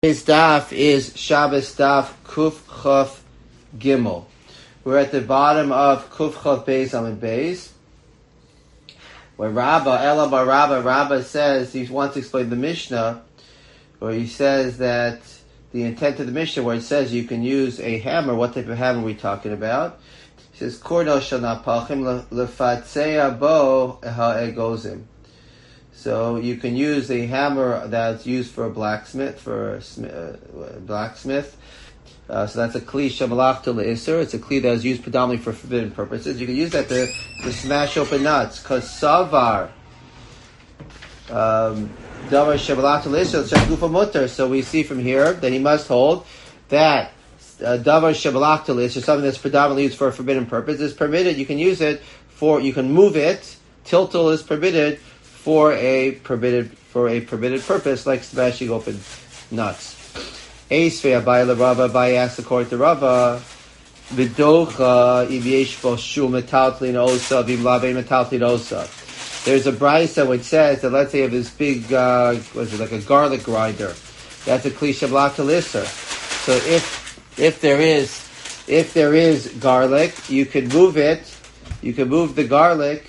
His daf is Shabbos daf Kuf Chaf Gimel. We're at the bottom of Kuf Chaf Beis Amud Beis, where Rabba says he wants to explain the Mishnah, where he says that the intent of the Mishnah, where it says you can use a hammer. What type of hammer are we talking about? He says Korno Shana Pachim Lefatzea Bo Ha'egozim. So you can use a hammer that's used for a blacksmith, So that's a kli shemalach to le'isur. It's a kli that is used predominantly for forbidden purposes. You can use that to smash open nuts. Because savar, davar shemalach to le'isur, shagufa mutter. So we see from here that he must hold that davar shemalach to le'isur, something that's predominantly used for a forbidden purpose, is permitted. You can use it you can move it. Tiltal is permitted for a permitted purpose, like smashing open nuts. Abai asks according to Rava, there's a brisa which says that, let's say you have this big, like a garlic grinder. That's a kli shemalach l'isur. So if there is garlic, you can move it. You can move the garlic.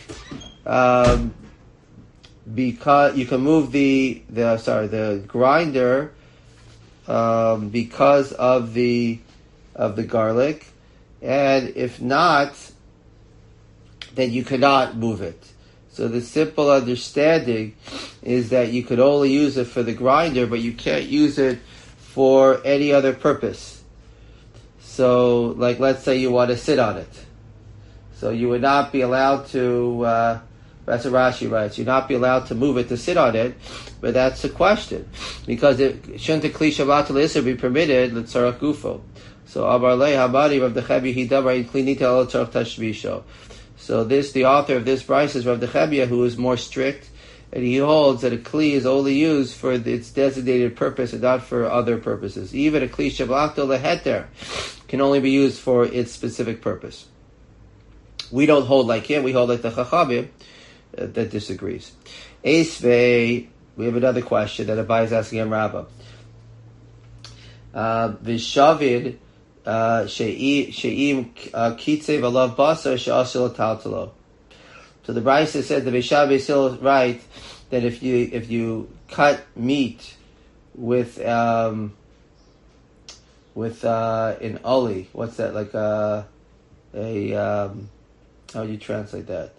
Because you can move the grinder because of the garlic, and if not, then you cannot move it. So the simple understanding is that you could only use it for the grinder, but you can't use it for any other purpose. So, like, let's say you want to sit on it, so you would not be allowed to. That's what Rashi writes. You'd not be allowed to move it to sit on it, but that's the question. Because shouldn't the kli shemalach l'isur be permitted l'tzarach gufo? So Amar lei Hamari Rav Dechebia hidavar in kli nita lo tzarach tashmisho. So the author of this brisa is Rav Dechebia, who is more strict, and he holds that a kli is only used for its designated purpose and not for other purposes. Even a kli shemalach leheter can only be used for its specific purpose. We don't hold like him. We hold like the Chachamim that disagrees. Esvei, we have another question that Abai is asking on Rabbah. Vishavid she'im kitzev alav basar she'asil taltalo. So the Brisa said the Vishavid is still right that if you cut meat with an uli, what's that, like how do you translate that?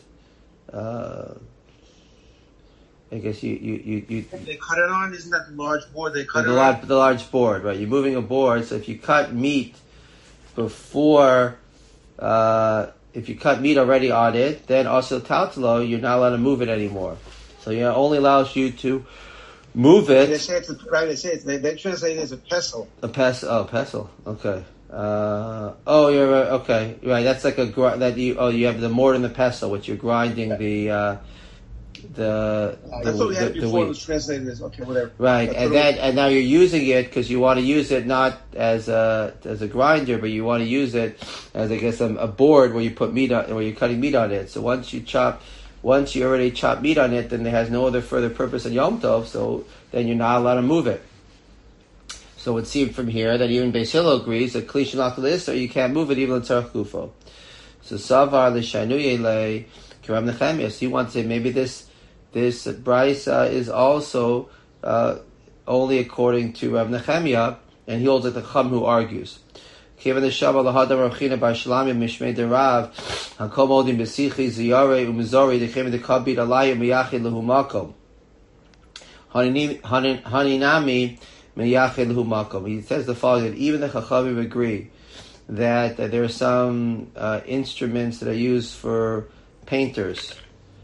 I guess you they cut it on. Isn't that the large board they cut the large board, right? You're moving a board, so if you cut meat before, if you cut meat already on it, then also taltalo, you're not allowed to move it anymore. So it only allows you to move it. They say they translate it as a pestle. A pestle. Oh, pestle. Okay. You're right. Okay, right. That's like you have the mortar and the pestle, which you're grinding the that's what we had before. It was translated as whatever. Right, and now you're using it because you want to use it not as a grinder, but you want to use it as, I guess, a board where you put meat on, where you're cutting meat on it. So once you already chop meat on it, then it has no other further purpose in Yom Tov. So then you're not allowed to move it. So it would seem from here that even Beis Hillel agrees that kli shemalach l'isur, you can't move it even l'tzarach gufo. So savar l'shainuye le kiram nechemia. So you want to say maybe this brisa is also only according to Rav Nechemia, and he holds like the Chacham who argues. Kivan the Shabbat lahadam Rachina bar Shalami mishmei derav hakom odim besichi ziyare umizori dechem the kabit alayim miyachid lehu makom haninami. He says the following, that even the Chachamim agree that there are some instruments that are used for painters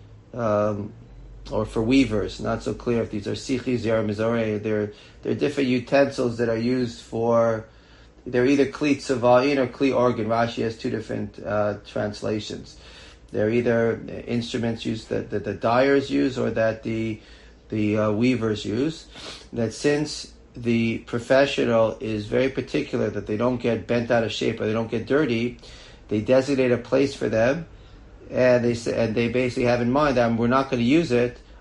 or for weavers. Not so clear if these are sichis, yar mizorei. They're different utensils that are used for. They're either kli tzavain or kli organ. Rashi has two different translations. They're either instruments used that the dyers use or that the weavers use. That since the professional is very particular that they don't get bent out of shape or they don't get dirty, they designate a place for them, and they basically have in mind that we're not going to use it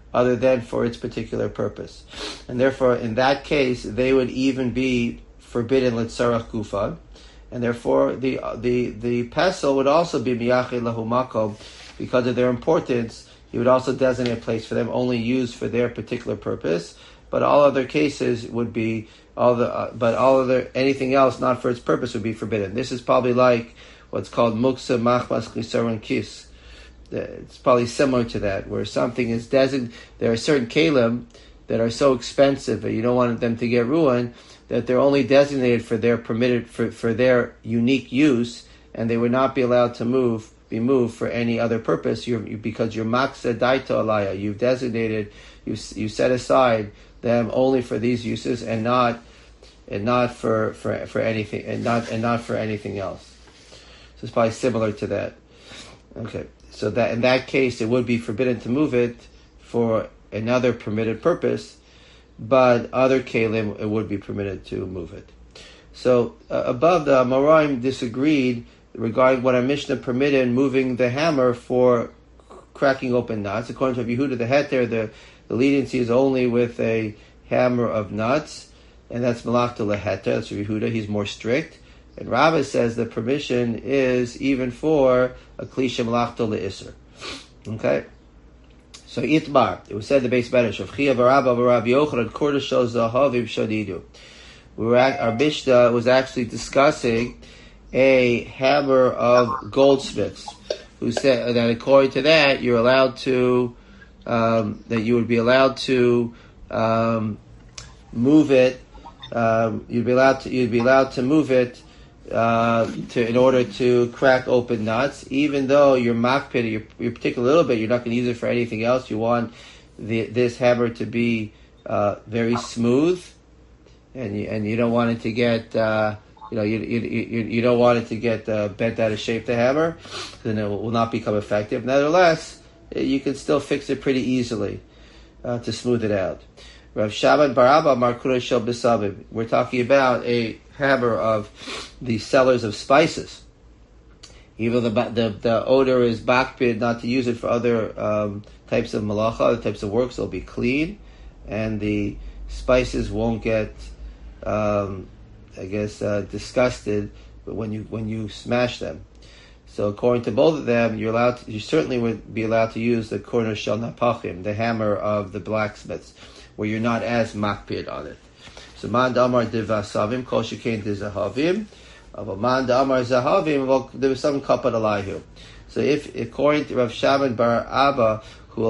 other than for its particular purpose. And therefore, in that case, they would even be forbidden litzarach gufa, and therefore the pesel would also be miyachid lahu makom because of their importance. He would also designate a place for them only used for their particular purpose. But all other cases would be anything else not for its purpose would be forbidden. This is probably like what's called muksa machmas chisaron kis. It's probably similar to that, where something is designated. There are certain kalim that are so expensive that you don't want them to get ruined, that they're only designated for their for their unique use, and they would not be allowed to be moved for any other purpose. Because you're maksa daita alaya, you've designated, you set aside them only for these uses and not for anything and not for anything else. So it's probably similar to that. Okay. So that in that case, it would be forbidden to move it for another permitted purpose, but other kalim, it would be permitted to move it. So above, the Amoraim disagreed regarding what our Mishnah permitted moving the hammer for cracking open nuts. According to Yehuda, the heter, the leniency is only with a hammer of nuts, and that's malachta leheter. That's Yehuda. He's more strict. And Rabbah says the permission is even for a klisha malachta le'isr. Okay? So itmar, it was said in the base Medrash of Chia v'Rabba v'Rav Yochanan kordashos zahavim shadidu. Our Mishnah was actually discussing a hammer of goldsmiths, who said that according to that you're allowed to that you would be allowed to move it. You'd be allowed to move it in order to crack open nuts, even though your makpid, your particular little bit, you're not going to use it for anything else. You want this hammer to be very smooth, and you don't want it to get you don't want it to get bent out of shape. The hammer, then it will not become effective. Nevertheless, you can still fix it pretty easily to smooth it out. Rav Shaban bar Abba Markura Shel B'Savim. We're talking about a hammer of the sellers of spices. Even the odor is bakbid not to use it for other types of malacha, other types of works. They'll be clean, and the spices won't get, disgusted when you smash them. So according to both of them, you certainly would be allowed to use the korner shel napachim, the hammer of the blacksmiths, where you're not as makpid on it. So man damar divasavim kol shekain dizahavim, but man damar zahavim, well, there was some kapad alayhu. So if according to Rav Shaban bar Abba,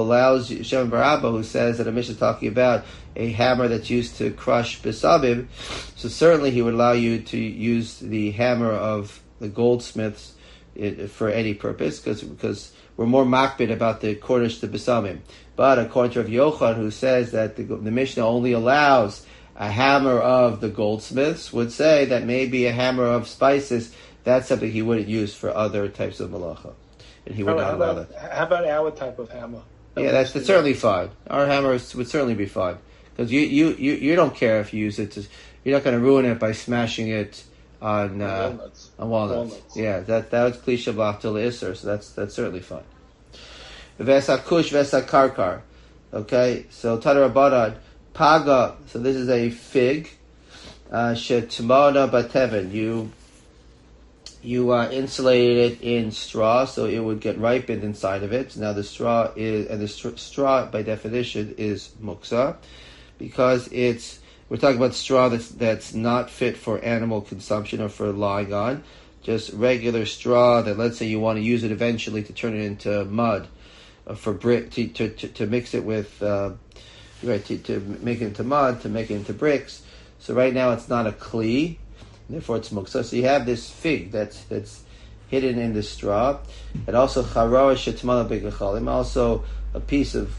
who says that a Mishnah talking about a hammer that's used to crush besabim, so certainly he would allow you to use the hammer of the goldsmiths for any purpose, because we're more makbid about the kornish to besabim. But according to Rav Yochanan, who says that the Mishnah only allows a hammer of the goldsmiths, would say that maybe a hammer of spices, that's something he wouldn't use for other types of malacha, and he would not allow that. How about our type of hammer? Yeah, that's certainly fine. Our hammer would certainly be fine, because you don't care if you use it. You're not going to ruin it by smashing it on walnuts. Yeah, that was klisha b'achtel iser, so that's certainly fine. Vesakush vesakarkar. Okay, so Tadarabbanan paga. So this is a fig. Shetmana bateven. You insulated it in straw, so it would get ripened inside of it. Now the straw straw by definition is muksa, because we're talking about straw that's not fit for animal consumption or for lying on. Just regular straw that, let's say you want to use it eventually to turn it into mud, for brick to mix it with to make it into mud, to make it into bricks. So right now it's not a kli. Therefore, it's muksa. So you have this fig that's hidden in the straw, and also charawa shetmana begachalim, also a piece of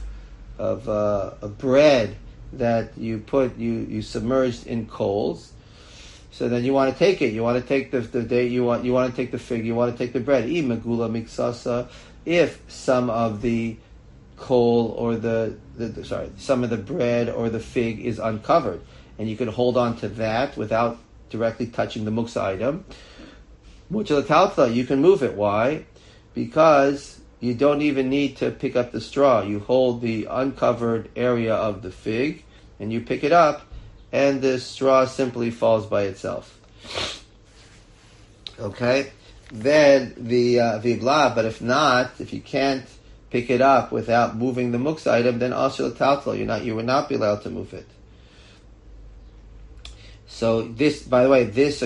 bread that you submerged in coals. So then you want to take it. You want to take you want to take the fig. You want to take the bread. Imagula miksasa. If some of the coal or some of the bread or the fig is uncovered, and you can hold on to that without directly touching the muksa item, you can move it. Why? Because you don't even need to pick up the straw. You hold the uncovered area of the fig, and you pick it up, and the straw simply falls by itself. Okay? Then the vibla, but if not, if you can't pick it up without moving the muksa item, then also taltal, you would not be allowed to move it. So this, by the way, this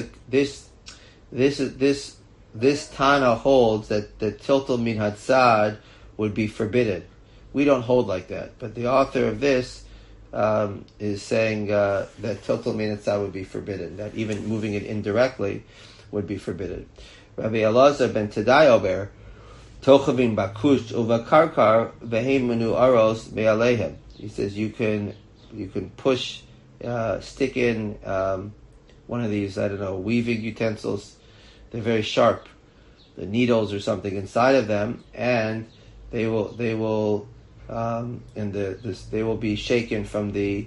Tana holds that the tiltal min hatzad would be forbidden. We don't hold like that, but the author of this is saying that tiltal min hatzad would be forbidden. That even moving it indirectly would be forbidden. Rabbi Elazar ben Tadai Ober, Tochavim bakush uvakarkar vehemenu aros me'alehem. He says you can push, stick in one of these, weaving utensils. They're very sharp, the needles or something inside of them, and they will be shaken from the.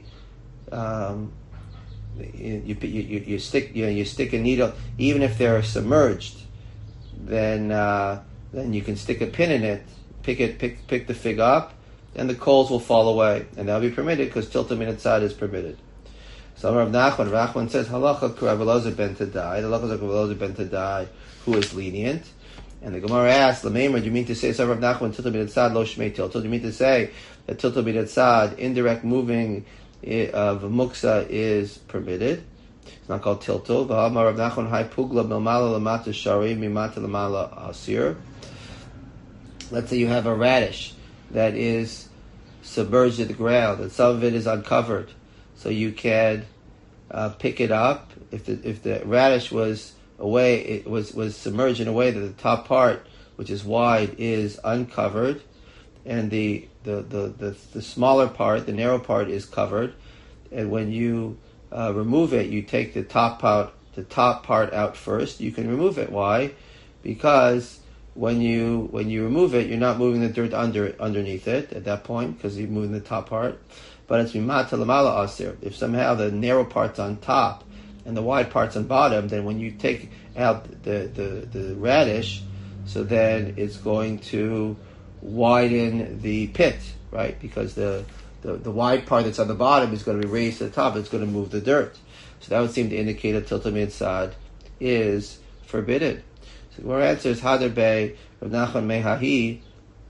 You stick a needle, even if they're submerged, then you can stick a pin in it, pick the fig up, and the coals will fall away, and that'll be permitted because tilta min hatzad is permitted. So Rav Nachman says halacha Rav Elazar ben Tadai. The halacha of Rav Elazar ben Tadai, who is lenient, and the Gemara asks, "Lameimer, do you mean to say, Rav Nachman, tilta min hatzad lo shmei tilta? Do you mean to say that tilta min hatzad, indirect moving of muksa, is permitted? It's not called tilto. V'hamar Rav Nachman hay pugla milmala lamata shari mimata lamala asir. Let's say you have a radish that is submerged to the ground, and some of it is uncovered, so you can pick it up. If the radish was submerged in a way that the top part, which is wide, is uncovered, and the smaller part, the narrow part, is covered, and when you remove it, you take the top part out first. You can remove it. Why? Because when you remove it, you're not moving the dirt underneath it at that point, because you're moving the top part. But it's mimata lamala asir. If somehow the narrow part's on top and the wide part's on bottom, then when you take out the radish, so then it's going to widen the pit, right? Because the wide part that's on the bottom is going to be raised to the top. It's going to move the dirt. So that would seem to indicate that tilta min hatzad is forbidden. So our answer is Hadar Bey Rav Nachman Mehahi.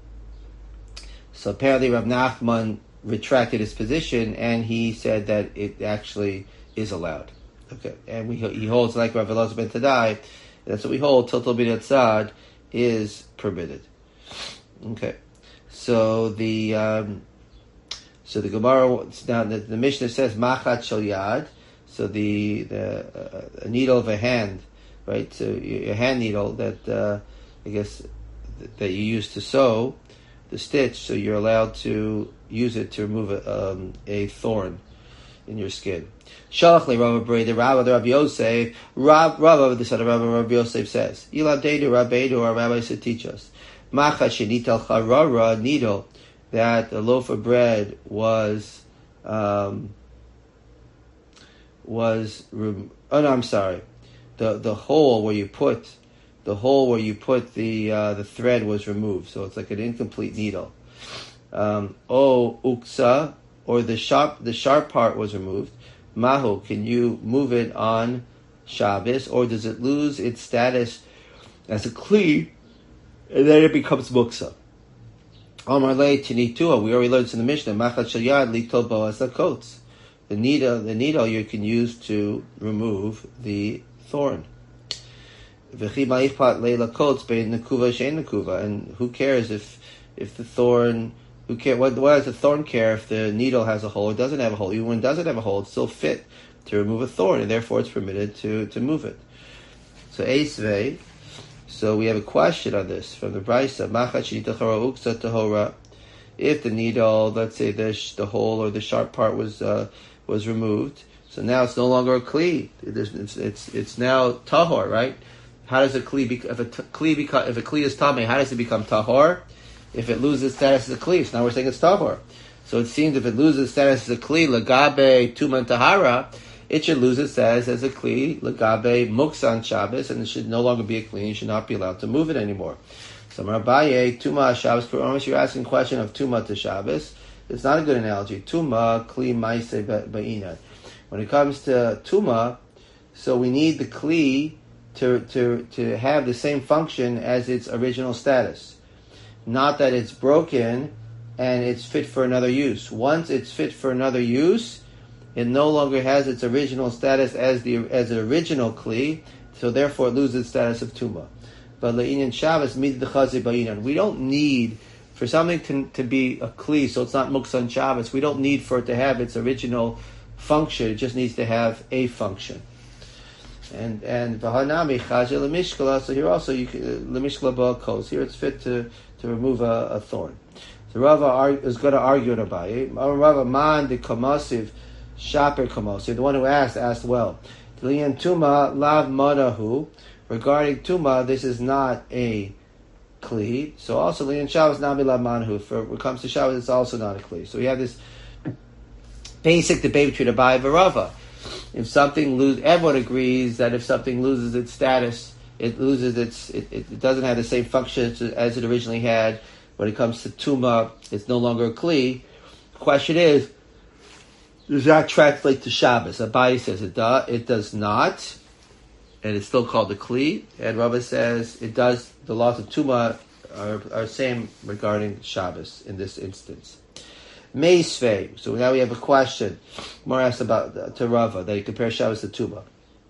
So apparently Rav Nachman retracted his position and he said that it actually is allowed. Okay, and he holds like Rav Elazar ben Tadai. That's what we hold. Tiltal min hatzad is permitted. Okay, so the Gemara now the Mishnah says machat shel yad. So the a needle of a hand, right? So your hand needle that I guess that you use to sew the stitch. So you're allowed to use it to remove a thorn in your skin. Shalach le Rav Brei the Rabbi Yosef, Rabbi the son of Rabbi Yosef says, Iladeidu Rabbeinu, our rabbi said teach us, Macha shenital charara, needle that a loaf of bread was the hole where you put the thread was removed, so it's like an incomplete needle. Uksa, or the sharp part was removed. Mahu, can you move it on Shabbos, or does it lose its status as a kli, and then it becomes muksa? Amar le tinitua, we already learned in the Mishnah, machat shel yad litol bo as coats. The needle you can use to remove the thorn. V'chi ma'ich leila coats bein nekuva shein nekuva, and who cares if the thorn? Who cares? Why does the thorn care if the needle has a hole or doesn't have a hole? Even when it doesn't have a hole, it's still fit to remove a thorn, and therefore it's permitted to move it. So Eisvei. So we have a question on this from the Brisa. Machat shenitachara uksa tahora. If the needle, let's say the hole or the sharp part was removed, so now it's no longer a kli. It's now tahor, right? How does a kli if a kli is tamei? How does it become tahor? If it loses status as a kli, so now we're saying it's tahor. So it seems if it loses status as a kli, lagabe tuman tahara, it should lose its status as a kli, lagabe muksan Shabbos, and it should no longer be a kli. You should not be allowed to move it anymore. So Abaye, Tuma Shabbos, you're asking a question of Tuma to Shabbos. It's not a good analogy. Tuma, Kli Maise Ba'ina. When it comes to Tuma, so we need the Kli to have the same function as its original status. Not that it's broken and it's fit for another use. Once it's fit for another use, it no longer has its original status as an original Kli, so therefore it loses its status of Tuma. But Le'inyan Shabbos, Mid D'Chazi Ba'inan. We don't need, for something to be a Kli, so it's not Muksan Shabbos, we don't need for it to have its original function, it just needs to have a function. And Vahanami Chaja Lemishkala, so here also, Lemishkala Ba'akos, here it's fit to remove a thorn. So Rava is going to argue in Abaye. Rava Man de Kamasiv Shaper Kamasiv, the one who asked well. Lian Tuma Lav Manahu. Regarding Tuma, this is not a Kli. So also, Lian Shabbos Nami Lav Manahu. When it comes to Shabbos, it's also not a Kli. So we have this basic debate between Abaye and Rava. If something everyone agrees that if something loses its status, it loses it doesn't have the same function as it originally had. When it comes to Tuma, it's no longer a Kli. The question is, does that translate to Shabbos? Abaye says it does not, and it's still called a Kli. And Rava says it does. The laws of Tuma are same regarding Shabbos in this instance. Meisvei. So now we have a question. More asked about to Rava that he compares Shabbos to Tuma.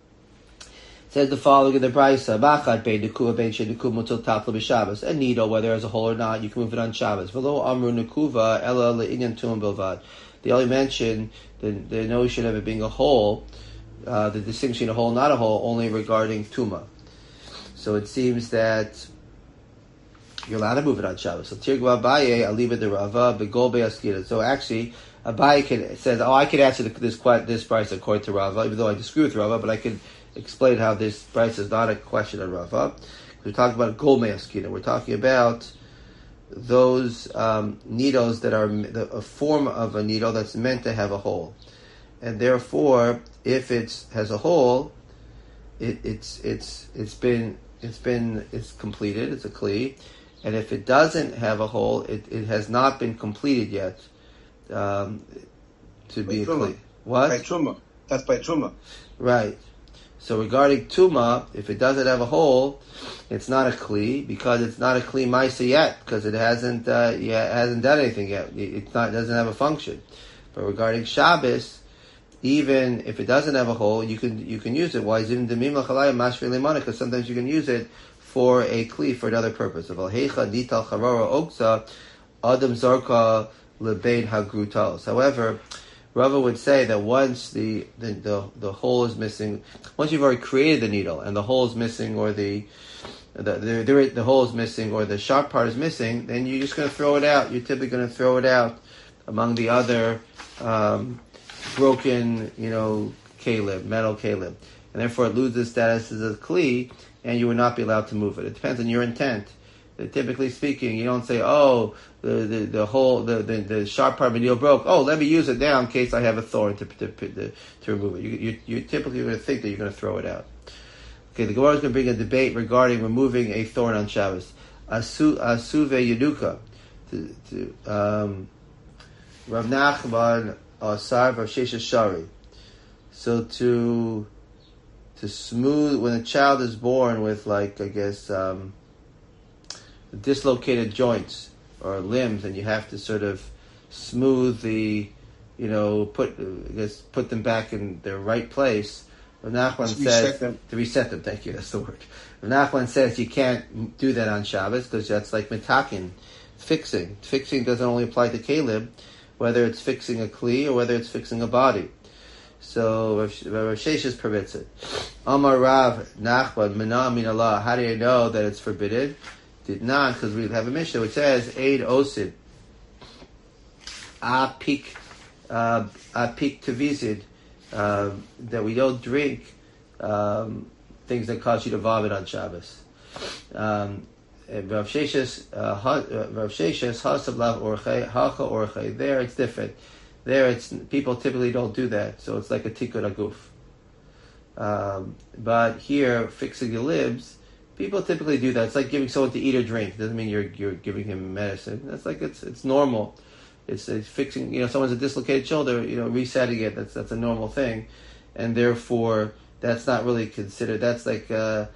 Says the following in the Brisa: Machad bein nekuva bein shenukuv mutal tapla b'Shabbos. A needle, whether as a whole or not, you can move it on Shabbos. V'lo amru nekuva ela le'inyan tumah bilvad. They only mention the notion of it being a whole, the distinction a whole, not a whole, only regarding Tuma. So it seems that you're allowed to move it on Shabbos. So Tirgva Abaye, Aliba de Rava, Begol Be'askira. So actually, Abaye says, I could answer this price according to Rava, even though I disagree with Rava, but I can explain how this price is not a question on Rava. We're talking about Gol Be'askira. We're talking about those needles that are a form of a needle that's meant to have a hole, and therefore, if it has a hole, it's completed. It's a Kli, and if it doesn't have a hole, it has not been completed yet to be a Kli. What? By Truma. That's by Truma. Right. So regarding Tuma, if it doesn't have a hole, it's not a Kli, because it's not a Kli Maisa yet, because it hasn't done anything yet. It doesn't have a function. But regarding Shabbos, even if it doesn't have a hole, you can use it. Why? Because sometimes you can use it for a Kli for another purpose. However, Rava would say that once the hole is missing, once you've already created the needle and the hole is missing, or the hole is missing, or the sharp part is missing, then you're just going to throw it out. You're typically going to throw it out among the other broken, kalib, metal kalib, and therefore it loses status as a Kli, and you would not be allowed to move it. It depends on your intent. Typically speaking, you don't say, "Oh, the hole, the sharp part of the needle broke. Oh, let me use it now in case I have a thorn to remove it." You're typically going to think that you're going to throw it out. Okay, the Gemara is going to bring a debate regarding removing a thorn on Shabbos. Asuve Yeduka. Rav Nachman Asar Rav Sheshes Shari. So to smooth, when a child is born with, dislocated joints or limbs, and you have to sort of smooth put them back in their right place. Rav Nachman says to reset them. Thank you, that's the word. Rav Nachman says you can't do that on Shabbos because that's like mitakin, fixing. Fixing doesn't only apply to kalib, whether it's fixing a Kli or whether it's fixing a body. So Rav Sheshes permits it. Amar Rav Nachman Mina Min Allah. How do you know that it's forbidden? Did not, because we have a Mishnah which says Eid Osid Apik Tavizid, that we don't drink things that cause you to vomit on Shabbos. Rav Sheshes Hasav Lav Orchei Hacha Orchei. There it's different. There it's people typically don't do that, so it's like a tikkun aguf. But here, fixing the limbs People typically do that. It's like giving someone to eat or drink. It doesn't mean you're giving him medicine. That's like it's normal. It's fixing. Someone's a dislocated shoulder. Resetting it. That's a normal thing, and therefore that's not really considered. That's like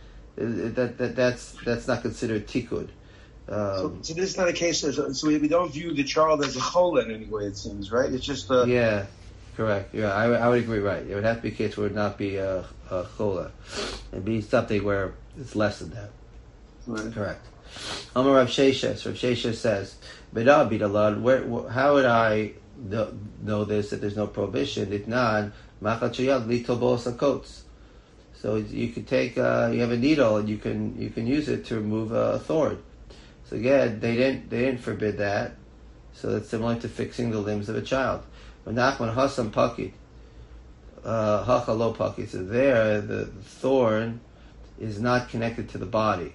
that's not considered tikkun. So this is not a case of, so we don't view the child as a chol in any way, it seems, right? It's just yeah, correct. Yeah, I would agree. Right, it would have to be a case where it would not be a chola. It'd be something where it's less than that. Right. Correct. Amar Rav Sheshes. Rav Sheshes says, how would I know this, that there's no prohibition? Itnan, machat sheyad litobos hakots. So you could take, you have a needle and you can use it to remove a thorn. So again, they didn't forbid that. So that's similar to fixing the limbs of a child. When Nachman Hasam Pakit, Hacha Lo Pakit. So there, the thorn is not connected to the body.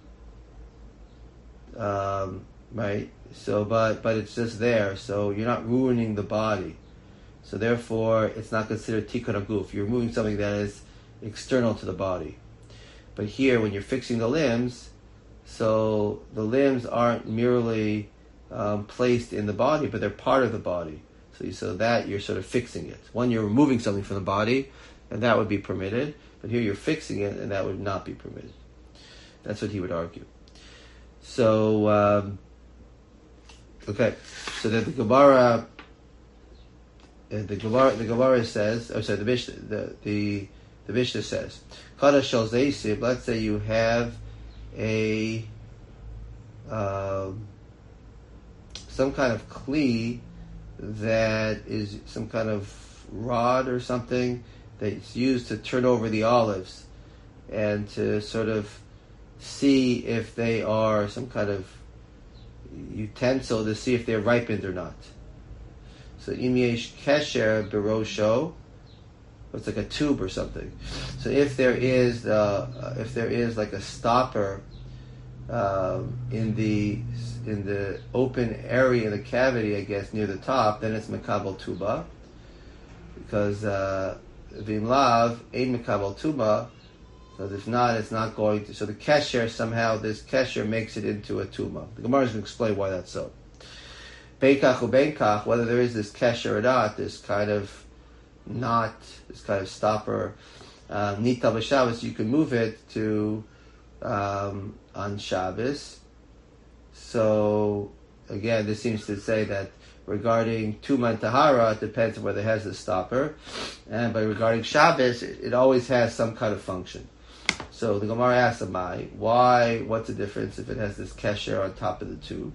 Right? So, but it's just there. So you're not ruining the body. So therefore, it's not considered tikkun haguf. You're removing something that is external to the body. But here, when you're fixing the limbs, so the limbs aren't merely placed in the body, but they're part of the body. So that you're sort of fixing it. One, you're removing something from the body, and that would be permitted. But here you're fixing it, and that would not be permitted. That's what he would argue. So, okay. So that the Gemara says, the Mishnah says, Kada shel zeisib. Let's say you have a some kind of kli that is some kind of rod or something that's used to turn over the olives and to sort of see if they are some kind of utensil to see if they're ripened or not. So im yesh kesher berosho, it's like a tube or something. So if there is like a stopper in the open area, in the cavity, I guess, near the top, then it's mekabel tuba, because vimlav ein mekabel tuba. Because if not, it's not going to. So the kesher, somehow this kesher makes it into a tuma. The Gemara is going to explain why that's so. Beikach u beikach, whether there is this kesher or not, this kind of knot, this kind of stopper, nita b'Shabbos, you can move it to on Shabbos. So again, this seems to say that regarding Tuma and Tahara, it depends on whether it has the stopper, but regarding Shabbos, it always has some kind of function. So the Gemara asks Amai, why? What's the difference if it has this kesher on top of the tube?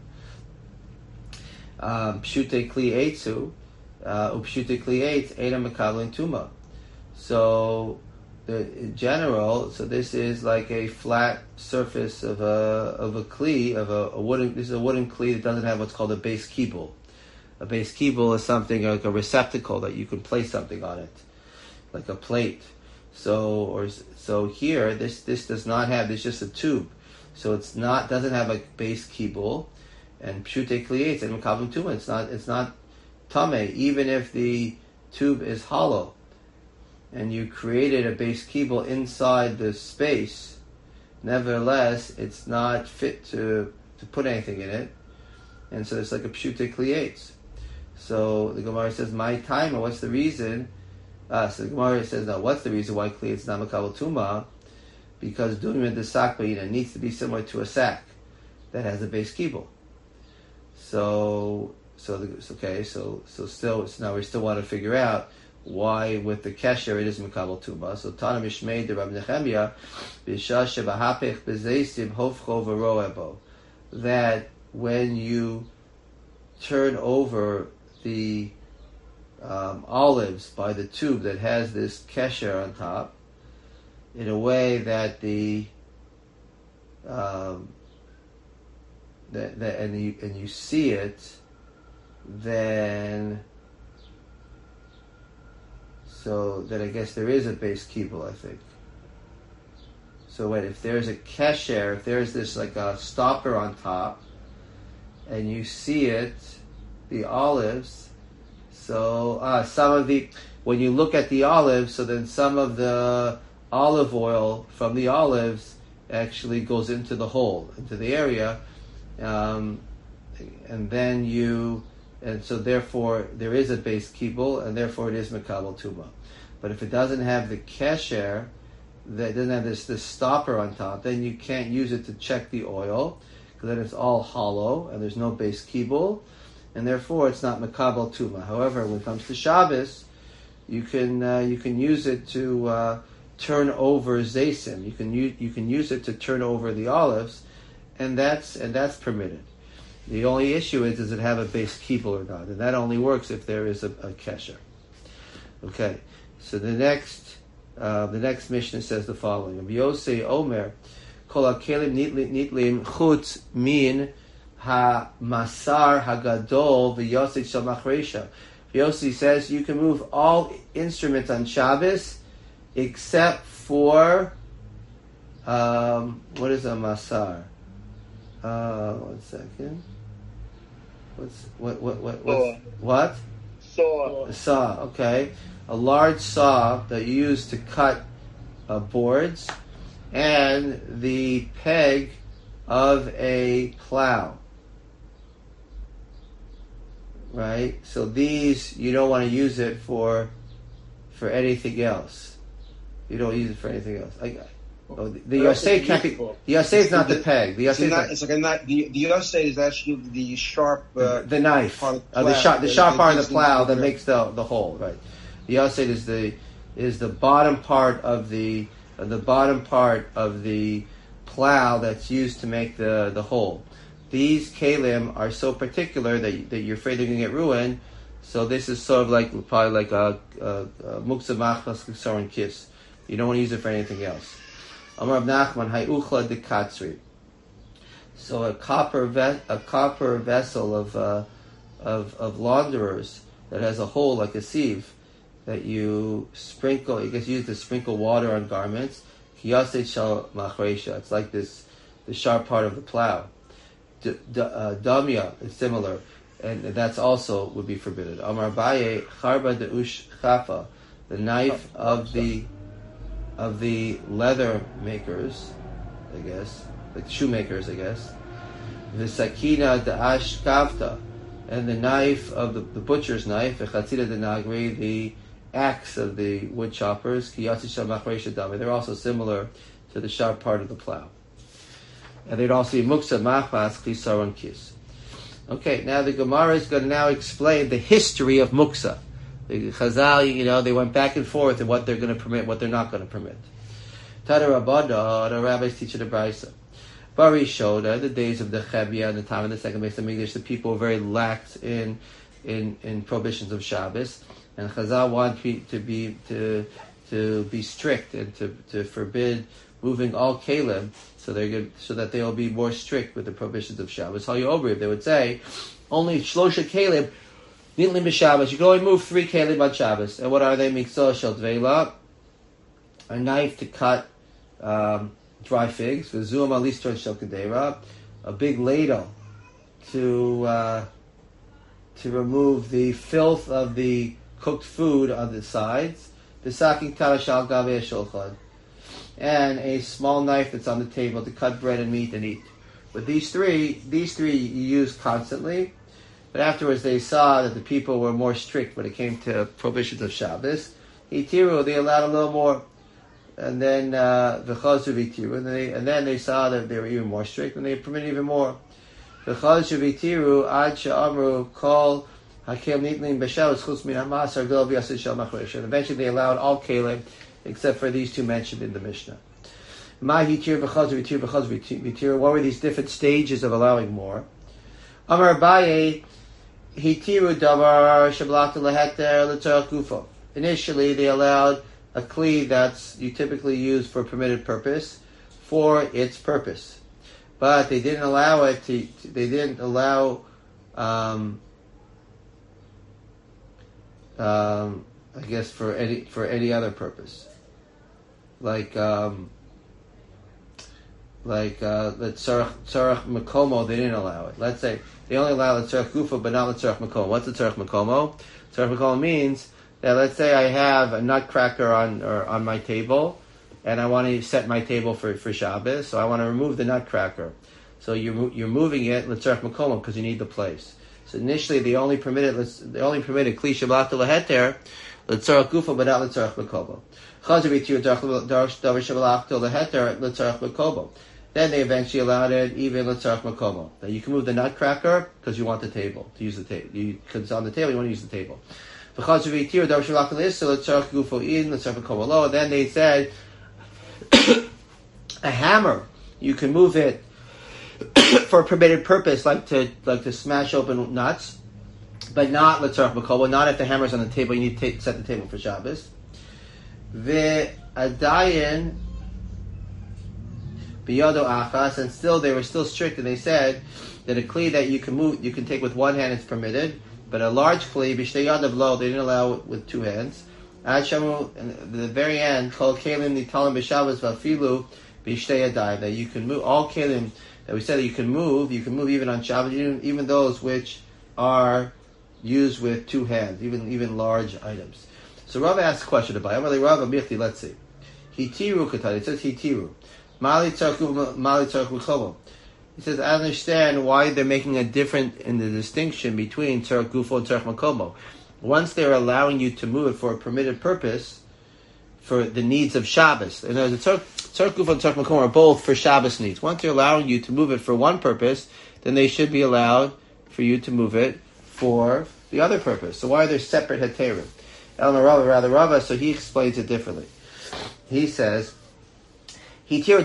Pshute kli eitzu, upshute kli eitz, eina mekabelin tuma. So in general, so this is like a flat surface of a kli, of a wooden. This is a wooden kli that doesn't have what's called a base kibul. A base kibul is something like a receptacle that you can place something on it, like a plate. So here, this does not have. This is just a tube, so doesn't have a base kibul, and pshute klietz and mekabel tuma. It's not tameh, even if the tube is hollow, and you created a base kibul inside the space. Nevertheless, it's not fit to put anything in it, and so it's like a pshute klietz. So the Gemara says, "My timer. What's the reason?" So the Gemara says, "No. What's the reason why klietz not mekabel tuma? Because dunim the sakbayina needs to be similar to a sack that has a base kibul." So now we still want to figure out why with the kesher it is mekabel tuma. So Tana Mishmei de Rabbi Nechemia b'shah shebahapech b'zeisim hofcho v'roebo, that when you turn over the olives by the tube that has this kesher on top, in a way that and you see it, then I guess there is a base kibul, I think. So if there's a kesher, if there's this like a stopper on top, and you see it, the olives, so when you look at the olives, so then some of the olive oil from the olives actually goes into the hole, into the area, and so therefore there is a base kibul, and therefore it is mekabel tuma. But if it doesn't have the kesher, that doesn't have this stopper on top, then you can't use it to check the oil, because then it's all hollow and there's no base kibul, and therefore it's not mekabel tuma. However, when it comes to Shabbos, you can use it to turn over zaysim. You can use it to turn over the olives, and that's permitted. The only issue is, does it have a base kibul or not? And that only works if there is a kesher. Okay, so the next Mishnah says the following: Yosei Omer, Kol hakelim nitlim chutz min ha-masar hagadol v'yosei shel machresha. Yossi says you can move all instruments on Shabbos except for what is a masar? 1 second. What? Saw. A saw. Okay, a large saw that you use to cut boards, and the peg of a plow. Right? So these, you don't want to use it for anything else. You don't use it for anything else. The Yosei can't be. The Yosei is not the peg. The Yosei it's like a knife. The Yosei is actually the sharp. The knife. Part of the sharp part of the plow that makes the hole. Right. The Yosei is the bottom part of the plow that's used to make the hole. These kalim are so particular that you're afraid they're going to get ruined. So this is sort of probably like a muksa machmas kisaron kiss. You don't want to use it for anything else. Amar Nachman hayuchla de katzri. So a copper vessel of launderers that has a hole like a sieve that you sprinkle. You can use to sprinkle water on garments. Kiyasei shel machresha. It's like the sharp part of the plow. Damya is similar, and that's also would be forbidden. Amar Baye charba de ush chafa, the knife of the leather makers, I guess, like shoemakers, I guess. The sakina de ash kavta, and the knife of the butcher's knife. The chatzida de nagri, the axe of the wood choppers. Kiyasi shel machresha dami. They're also similar to the sharp part of the plow. And they'd also be muksa machmas klisaron kis. Okay, now the Gemara is going to now explain the history of muksa. The Chazal, they went back and forth in what they're going to permit, what they're not going to permit. Tada Rabbadah, the rabbis teach the Brisa. Bari Shoda, the days of the Chebia and the time of the second Beis Hamikdash, the people were very lax in prohibitions of Shabbos, and Chazal want to be strict and to forbid moving all kalim, so that they will be more strict with the prohibitions of Shabbos. They would say only shlosha kalim nitlim b'Shabbos. You can only move 3 kalim on Shabbos. And what are they? Mikzah shel dveila, a knife to cut dry figs. V'zuam alistron shel kedera, a big ladle to remove the filth of the cooked food on the sides. V'saking tara shal gavei shulchan, and a small knife that's on the table to cut bread and meat and eat. But these three you use constantly. But afterwards they saw that the people were more strict when it came to prohibitions of Shabbos. Itiru, they allowed a little more. And then v'chazu v'itiru, and then they saw that they were even more strict, and they permitted even more. V'chazu v'itiru ad she'amru kol hakel nitlim b'Shabbos chutz min hamasar gol v'yaseh shel machresha. And eventually they allowed all kalim except for these two mentioned in the Mishnah. Mahitir v'chazu v'tir v'chazu v'tir. What were these different stages of allowing more? Amar Abaye hitiru davar shablata leheter l'tzarach gufo. Initially, they allowed a kli that's you typically use for a permitted purpose for its purpose, but they didn't allow it to. They didn't allow. I guess for any other purpose, like the tzarach makomo, they didn't allow it. Let's say they only allow the tzarach gufa, but not the tzarach makomo. What's the tzarach makomo? Tzarach makomo means that let's say I have a nutcracker on my table, and I want to set my table for Shabbos, so I want to remove the nutcracker. So you're moving it l'tzarech makomo because you need the place. So initially, the only permitted kli shabbat leheter l'tzarech gufa, but not l'tzarech makomo. Then they eventually allowed it even l'tzarech makomo. Now you can move the nutcracker because you want the table to use the table. Because it's on the table, you want to use the table. And then they said a hammer, you can move it for a permitted purpose, like to smash open nuts, but not l'tzarech makomo. Not if the hammer's on the table. You need to set the table for Shabbos. Ve'adayin biyado achas, and still they were still strict, and they said that a kli that you can take with one hand is permitted, but a large kli b'shtei yadav lo, they didn't allow it with two hands. Ad shamu, at the very end, kol kelim nitalim b'Shabbos v'afilu b'shtei yadayim, that you can move all kelim that we said that you can move even on Shabbos, even those which are used with two hands, even large items. So Rav asked a question about Rav Amichti, let's see. Hitiru katani, it says hitiru. Mali tzarku l'chomo. He says, I understand why they're making a difference in the distinction between tzarek gufo and tzarek makomo. Once they're allowing you to move it for a permitted purpose, for the needs of Shabbos. And the tzarek gufo and tzarek makomo are both for Shabbos needs. Once they're allowing you to move it for one purpose, then they should be allowed for you to move it for the other purpose. So why are there separate heterim? Rava, so he explains it differently. He says, first they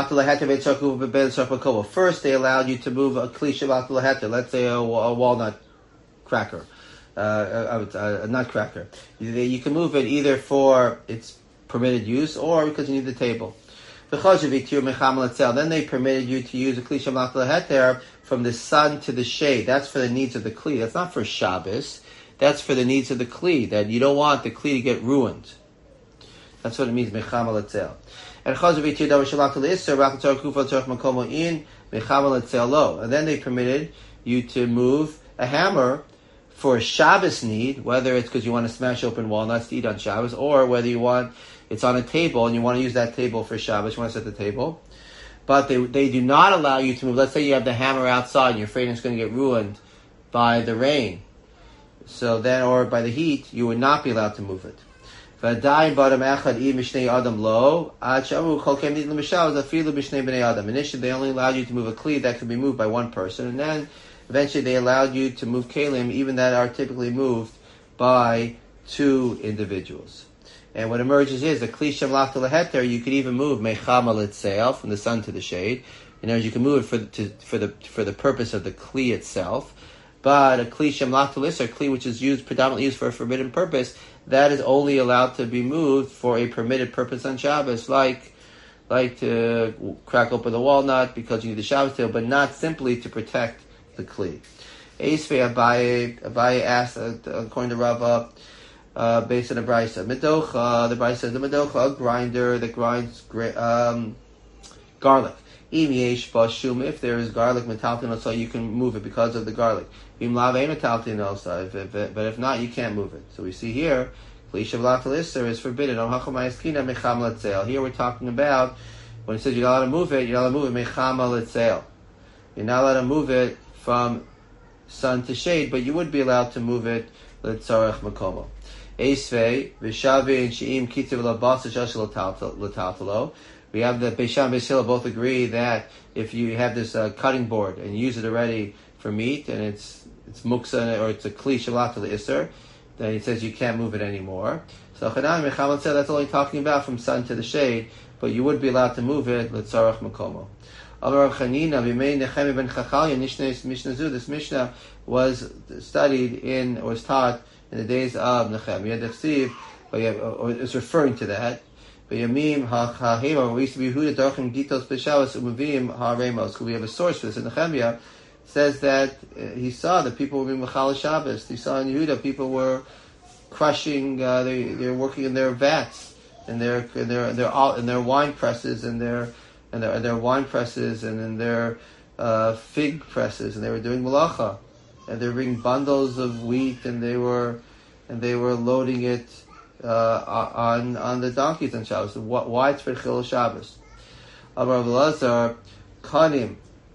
allowed you to move a kli shabbat leheter, let's say a walnut cracker, a nutcracker. You can move it either for its permitted use or because you need the table. Then they permitted you to use a kli shabbat leheter from the sun to the shade. That's for the needs of the kli. That's not for Shabbos. That's for the needs of the kli, that you don't want the kli to get ruined. That's what it means, mechama letzel. And then they permitted you to move a hammer for a Shabbos need, whether it's because you want to smash open walnuts to eat on Shabbos, or whether it's on a table and you want to use that table for Shabbos, you want to set the table. But they do not allow you to move. Let's say you have the hammer outside and you're afraid it's going to get ruined by the rain. So then, or by the heat, you would not be allowed to move it. Initially, they only allowed you to move a kli that could be moved by one person, and then eventually they allowed you to move kalim, even that are typically moved by two individuals. And what emerges is a kli shemlach leheter. You could even move mechama itself from the sun to the shade. In other words, you can move it for the purpose of the kli itself. But a kli shemlach l'isser, a kli which is predominantly used for a forbidden purpose, that is only allowed to be moved for a permitted purpose on Shabbos, like to crack open the walnut because you need the Shabbos table, but not simply to protect the kli. Eisvei Abaye asked, according to Rava, based on the Brisa, Medocha, the Brisa says the Medocha, a grinder that grinds garlic. If there is garlic metaltin, so you can move it because of the garlic. But if not, you can't move it. So we see here, is forbidden. Here we're talking about when it says you're not allowed to move it, you're not allowed to move it mechama. You're not allowed to move it from sun to shade, but you would be allowed to move it l'tzarech makomo. Eisvei v'shavi and she'im kitziv l'basa shashel l'taltalo. We have the Beis Shammai and Beis Hillel both agree that if you have this cutting board and you use it already for meat and it's muksa or it's a kli shalat l'isser, then he says you can't move it anymore. So Chanan Mechamel said that's only talking about from sun to the shade, but you would be allowed to move it l'tzarech makomo. Amar Rav Chanina b'mei Nechemia ben Chachalya Mishnah Zu. This Mishnah was studied was taught in the days of Nechemia. Or it's referring to that. We used to be Yehuda Darchim Gitos B'Shavos Umavim HaRemos. We have a source for this. In Nehemiah says that he saw that people were being Mechal Shabbos. He saw in Yehuda people were crushing. They were working in their vats and their wine presses and their wine presses and in their fig presses, and they were doing malacha, and they were bringing bundles of wheat, and they were loading it on the donkeys on Shabbos. Why it's for Chilul Shabbos? Amar Rav Elazar, Kadim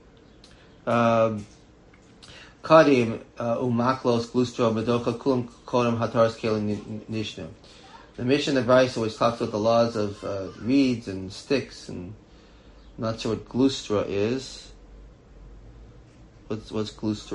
umaklos glustro medocha kulam kodem hataras kelim nishnu. The Mishnah of Brisa always talks about the laws of reeds and sticks, and I'm not sure what glustra is. What's glustra?